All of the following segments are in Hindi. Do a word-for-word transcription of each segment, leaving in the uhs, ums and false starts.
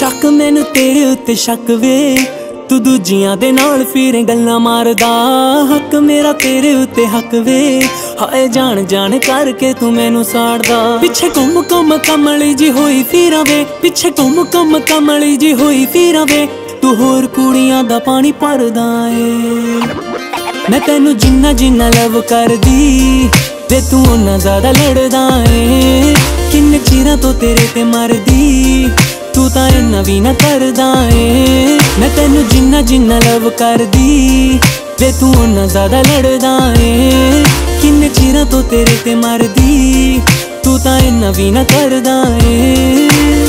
शक मैनू तेरे उत्ते शक वे, तू दूजियां दे नाल फिर गल्लां मारदा। हक मेरा तेरे उत्ते हक वे, हाए जान जान करके तू मैनू साड़दा। पिछे घुम घुम कमली जी होई फिरा वे, पिछे घुम घुम कमली जी होई फिरा वे, तू होर कुड़ियां दा पानी भरदा ए। मैं तेनू जिन्ना जिन्ना लव करदी ते तू उन्ना ज्यादा लड़दा ए। किन्ने चिरां तो तेरे ते मरदी, तू तां इन्ना भी ना करदा ए। मैं तेनू जिन्ना जिन्ना लव करदी ते तू उन्ना ज्यादा लड़दा ए। किन्ने चिरां तो तेरे ते मरदी, तू तां इन्ना भी ना करदा ए।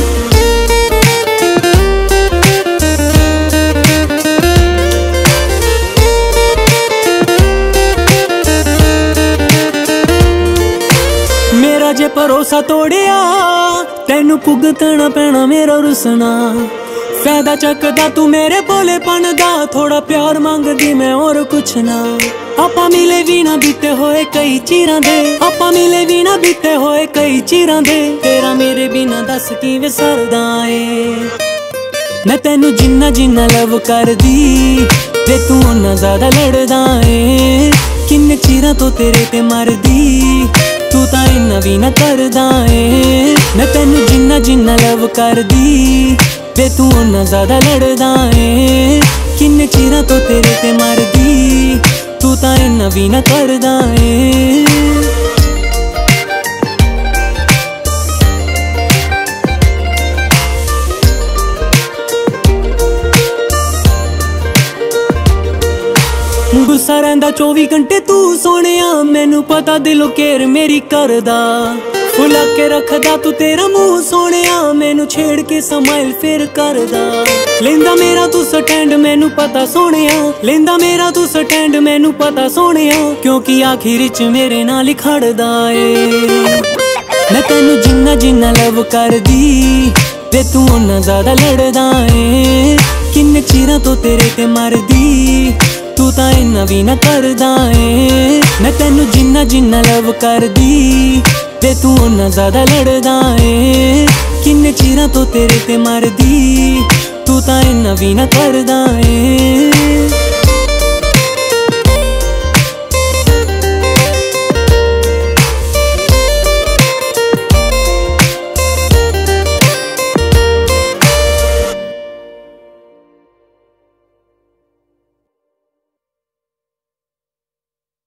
मेरा जे भरोसा तोड़िया, तेनू भुगतना पैना मेरा रुसना। फायदा चकदा तू मेरे भोलेपन दा, थोड़ा प्यार मंगदी मैं और कुछ ना। आपां मिले भी ना बीते होए कई चिरां दे, आपां मिले भी ना बीते होए कई चिरां दे, तेरा मेरे बिना दस किवें सरदा ए। मैं तेनू जिन्ना जिन्ना लव करदी ते तू उन्ना ज्यादा लड़दा ए। किन्ने चिरां तो तेरे ते मरदी, तू तां इन्ना भी ना करदा ए। मैं तेनू जिन्ना जिन्ना लव करदी ते तू उन्ना ज्यादा लड़दा ए। किन्ने चिरां तो तेरे ते मरदी, तू तां इन्ना भी ना करदा ए। गुस्सा रहिंदा चौबी घंटे तू सोहणिया, मैनू पता दिलों केयर मेरी करदा। फुला के रखदा तू तेरा मुंह सोहणिया, मैनू छेड़ के समाइल फिर करदा। लेंदा मेरा तू स्टैंड मैनू पता सोहणिया, लेंदा मेरा तू स्टैंड मैनू पता सोहणिया, क्योंकि आखिर च मेरे नाल ही खड़दा ए। मैं तेनू जिन्ना जिन्ना लव करदी ते तू उन्ना ज्यादा लड़दा ए। किन्ने चिरां तो तेरे ते मरदी, तू तां इन्ना भी ना करदा ए। मैं तेनू जिन्ना जिन्ना लव करदी ते तू उन्ना ज्यादा लड़दा ए। किन्ने चिरां तो तेरे ते मरदी, तू तां इन्ना भी ना करदा ए।